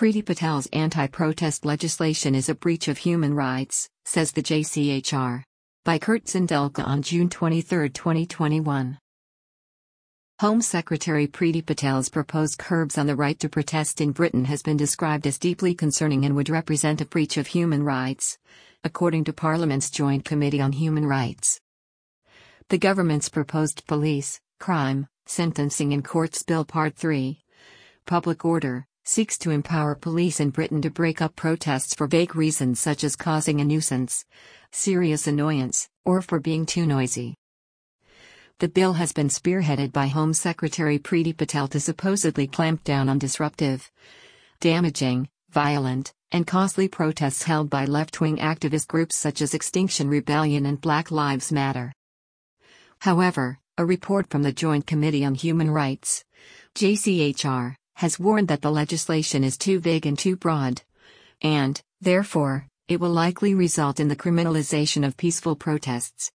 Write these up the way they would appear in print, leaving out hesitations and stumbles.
Priti Patel's anti-protest legislation is a breach of human rights, says the JCHR. By Kurt Zindelka on June 23, 2021. Home Secretary Priti Patel's proposed curbs on the right to protest in Britain has been described as deeply concerning and would represent a breach of human rights, according to Parliament's Joint Committee on Human Rights. The government's proposed Police, Crime, Sentencing and Courts Bill Part 3, Public Order, seeks to empower police in Britain to break up protests for vague reasons such as causing a nuisance, serious annoyance, or for being too noisy. The bill has been spearheaded by Home Secretary Priti Patel to supposedly clamp down on disruptive, damaging, violent, and costly protests held by left-wing activist groups such as Extinction Rebellion and Black Lives Matter. However, a report from the Joint Committee on Human Rights, JCHR, has warned that the legislation is too vague and too broad, and, therefore, it will likely result in the criminalization of peaceful protests.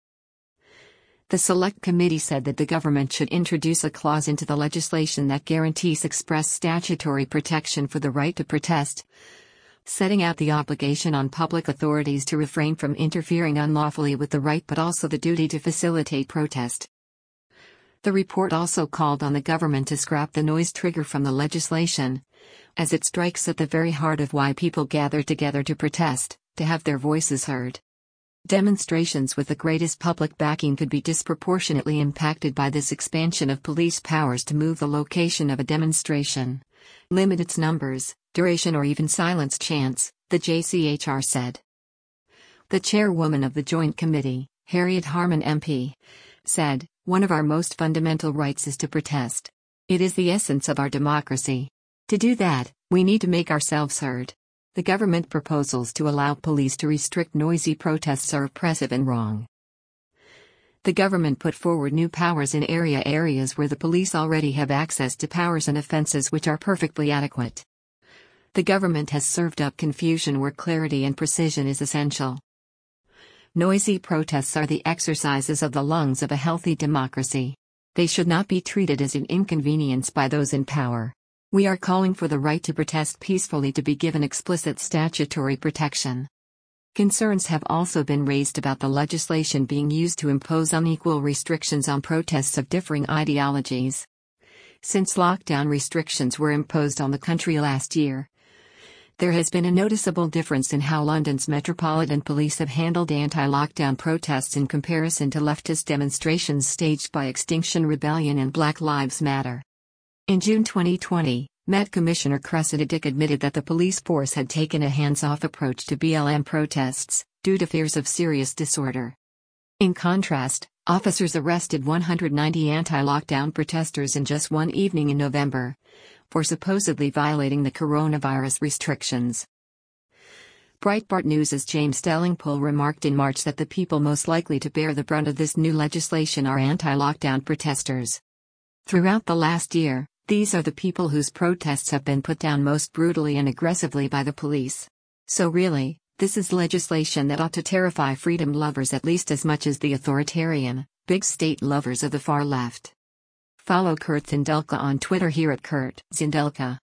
The Select Committee said that the government should introduce a clause into the legislation that guarantees express statutory protection for the right to protest, setting out the obligation on public authorities to refrain from interfering unlawfully with the right but also the duty to facilitate protest. The report also called on the government to scrap the noise trigger from the legislation, as it strikes at the very heart of why people gather together to protest, to have their voices heard. Demonstrations with the greatest public backing could be disproportionately impacted by this expansion of police powers to move the location of a demonstration, limit its numbers, duration or even silence chants, the JCHR said. The chairwoman of the Joint Committee, Harriet Harman MP, said, "One of our most fundamental rights is to protest. It is the essence of our democracy. To do that, we need to make ourselves heard. The government proposals to allow police to restrict noisy protests are oppressive and wrong." The government put forward new powers in areas where the police already have access to powers and offences which are perfectly adequate. The government has served up confusion where clarity and precision is essential. Noisy protests are the exercises of the lungs of a healthy democracy. They should not be treated as an inconvenience by those in power. We are calling for the right to protest peacefully to be given explicit statutory protection. Concerns have also been raised about the legislation being used to impose unequal restrictions on protests of differing ideologies. Since lockdown restrictions were imposed on the country last year, there has been a noticeable difference in how London's Metropolitan Police have handled anti-lockdown protests in comparison to leftist demonstrations staged by Extinction Rebellion and Black Lives Matter. In June 2020, Met Commissioner Cressida Dick admitted that the police force had taken a hands-off approach to BLM protests, due to fears of serious disorder. In contrast, officers arrested 190 anti-lockdown protesters in just one evening in November, for supposedly violating the coronavirus restrictions. Breitbart News' James Delingpole remarked in March that the people most likely to bear the brunt of this new legislation are anti-lockdown protesters. Throughout the last year, these are the people whose protests have been put down most brutally and aggressively by the police. So really, this is legislation that ought to terrify freedom lovers at least as much as the authoritarian, big state lovers of the far left. Follow Kurt Zindelka on Twitter here at Kurt Zindelka.